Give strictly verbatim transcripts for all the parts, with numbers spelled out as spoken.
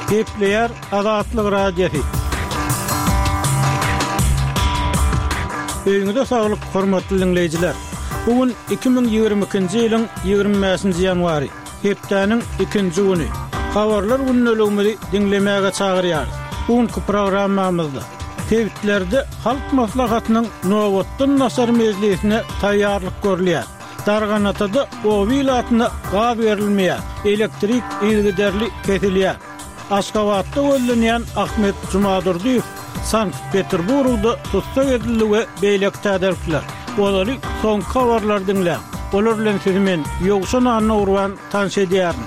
Kepler Azatlyk Radiosu. Öýüňizde saglyk, hormatly dinleýijiler. Bugün iki bin ýygrimi ikinji ýylyň ýygrimi beşinji ýanwary, hepdeniň ikinji güni. Habarlar günnäligimizi dinlemäge çagyrýar. Bugünkü programmamyzda tewhitlerde halk maslahatynyň nowatdan nasar mezlisine taýýarlyk görülýär. Darganatada o vilatyna gaz berilmeýär, elektrik ilgiderli kesilýär. Aşgabatda öldürülen Ahmet Jumadurdiýew Sankt-Peterburgda tutsak edildi we beýlek täderkler. Olary soňky habarlar dinlä. Olar bilen siz men ýogşan anawrwan tanış edýär.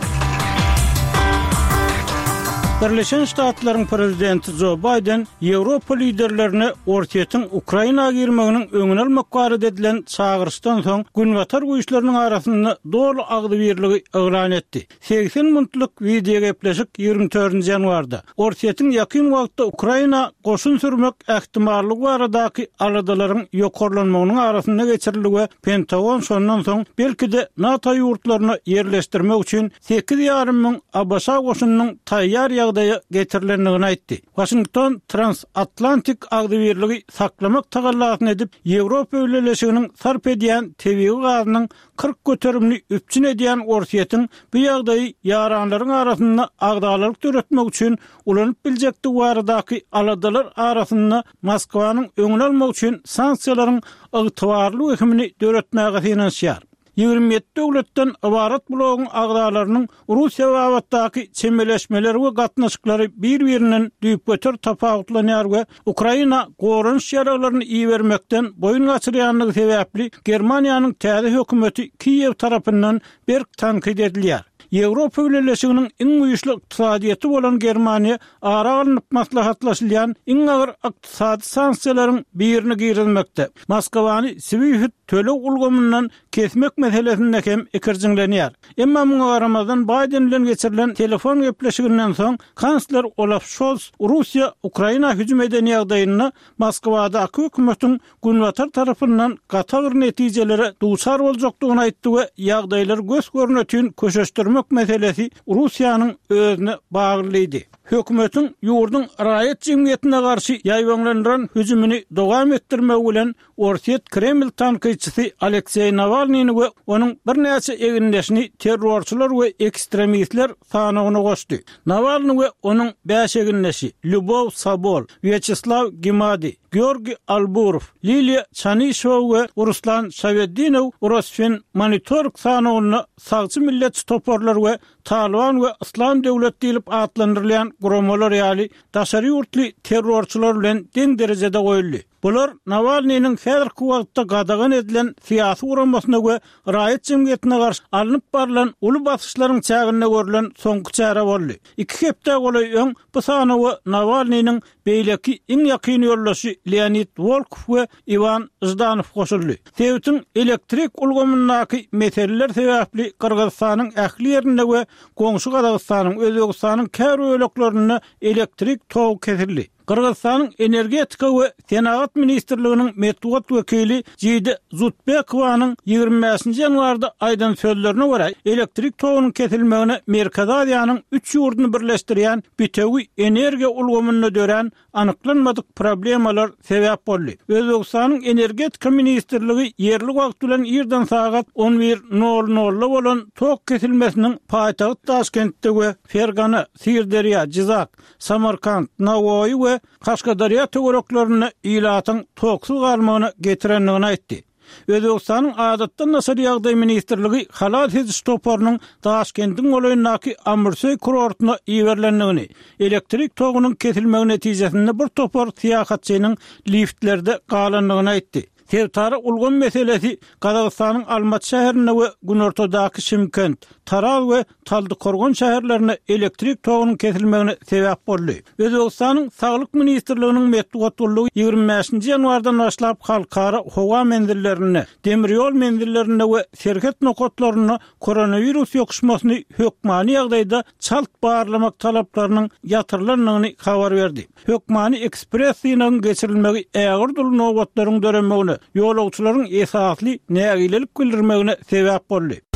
Birleşen Ştatlaryň prezidenti Joe Biden Ýewropa liderlerine ortaýetin Ukraina girmeginiň öňüne almak barada edilen çağırışdan soň günwatar güýçleriniň arasynda dolu agdy birligi elan etdi. seksen minutlyk video gepleşik ýygrimi dördünji ýanwarda ortaýetin ýakyn wagtda Ukraina goşun sürmek ähtimallygy baradaky aladalaryň ýokarlanmagynyň arasynda geçirildi we Pentagon şondan soň belki-de NATO ýurtlaryna ýerleşdirmek üçin sekiz ýarrym ming Abaşa goşunynyň taýýar ýagdaýa getirilendigini aýtdy. Washington transatlantik agdy birligi saklamak tagallatyny edip Ýewropa öýleşiginiň sarp edýän tebii gazynyň kırk göterimli üpçün edýän ortaýetin bu ýagdaýy ýaranlaryň arasynda agdalyk töretmek üçin ulanyp biljekdi baradaky aladalar arasynda Moskwanyň öňüne almak üçin sanksiýalaryň ygtybarly ökümini döretmäge finansiýar. ýygrimi ýedi döwletden ibarat blogyň agdalarynyň Russiýa wagtdaky çemeleşmeleri we gatnaşyklary bir-birinden düýp göter tapawutlanýar we Ukraina gorunç ýaralaryny iýermekden boyun gaçyrýanlygy sebäpli Germaniýanyň täze hökümeti Kiýew tarapyndan berk tankyd edilýär. Ýewropa öýleşiginiň iň güýçli ykdysadyýaty bolan Germaniýa ara alynıp maslahatlaşylýan iň agyr ykdysady sanksiýalaryň birini girilmekde. Moskwany Swift töle ulgamyndan kesmek meselesinde hem ikirjiňlenýär. Emma muňa garamazdan Biden bilen geçirilen telefon gepleşiginden soň kansler Olaf Scholz Russiýa Ukraina hüjüm eden ýagdaýyna Moskwada hökümetiň günwatar tarapyndan gatar netijelere duçar boljakdygyny aýtdy we ýagdaýlar göz görnetini köşeşdirmek meselesi Russiýanyň özüne baglydy. Hökümetiň ýurdun raýat jemgyýetine garşy ýaýwanlanan hüjümini dowam etdirmek bilen ortaýet Kreml tankyçysy Aleksey Navalnyny we onuň bir näçe egindeşini terrorçylar we ekstremistler sanawyna goşdy. Navalny we onuň beş egindeşi Lyubov Sabol, Vyacheslav Gimadi, Georgi Alburov, Lilia Chanishova we Ruslan Shavedinov Rosfen Monitorg sanawyna sagçy millet toporlar we Taliban we İslam döwleti diýilip atlandyrylýan guramalar ýaly daşary ýurtly terrorçylar bilen deň derejede goýuldy. Bular Navalnyň häzirki wagtda gadagan edilen siýasy uramasyna we raýat jemgyýetine garşy alınıp barılan uly basyşlaryň çägine görülen soňky çäre boldy. Iki hepde goly öň bu sanawy Navalnyň beýleki iň ýakyn ýoldaşy Leonid Volkov we Ivan Zdanow goşuldy. Tewhitin elektrik ulgamyndaky meseleler sebäpli Kyrgyzstanyň ähli ýerinde we goňşy Gazagystanyň, Özbegistanyň kär öýleklerine elektrik tow kesildi. Kırgızstanyň energetika we Senagat ministrliginiň metbuat wekili Jide Zutbekowanyň ýygrimi beşinji ýanwarda aýdan sözlerine görä, elektrik towynyň kesilmegine Merkez Aziýanyň üç ýurduny birleşdirýän bütewi energiýa ulgamyny dören anyklanmadyk problemalar sebäp boldy. Özbegistanyň energetika ministrligi ýerli wagt bilen ýerden sagat on bir nol nol bolan tok kesilmesiniň paýtagy Taşkentde we Fergana, Sirderýa, Jizak, Samarkand, Navoiy we Kaşgadarya töwereklerine ilatyň toksyz galmagyny getirendigini aýtdy. Özbegistanyň adatdan nasar ýagdaý ministrligi halat ediş toparynyň Taşkentdiň olaýyndaky Amursoy kurortuna iýerlendigini, elektrik togynyň kesilmegi netijesinde bir topar syýahatçynyň liftlerde galandygyny aýtdy. Tewtary ulgam meselesi Gazagystanyň Almat şäherine we günortadaky Şymkent, Taraz we Taldykorgon şäherlerine elektrik togynyň kesilmegine sebäp boldy. Özbegistanyň Saglyk ministrliginiň metbuat ullugy ýygrimi beşinji ýanwardan başlap halkara howa mendillerine, demirýol mendillerine we şerket nokotlaryna koronavirus ýokuşmasyny hökmani ýagdaýda çalt barlamak talaplarynyň ýatyrylandygyny habar berdi. Hökmani ekspresiýanyň geçirilmegi ägir dul nowatlaryň dörenmegine, ýolagçylaryň esasly nägilelik bildirmegine sebäp boldy.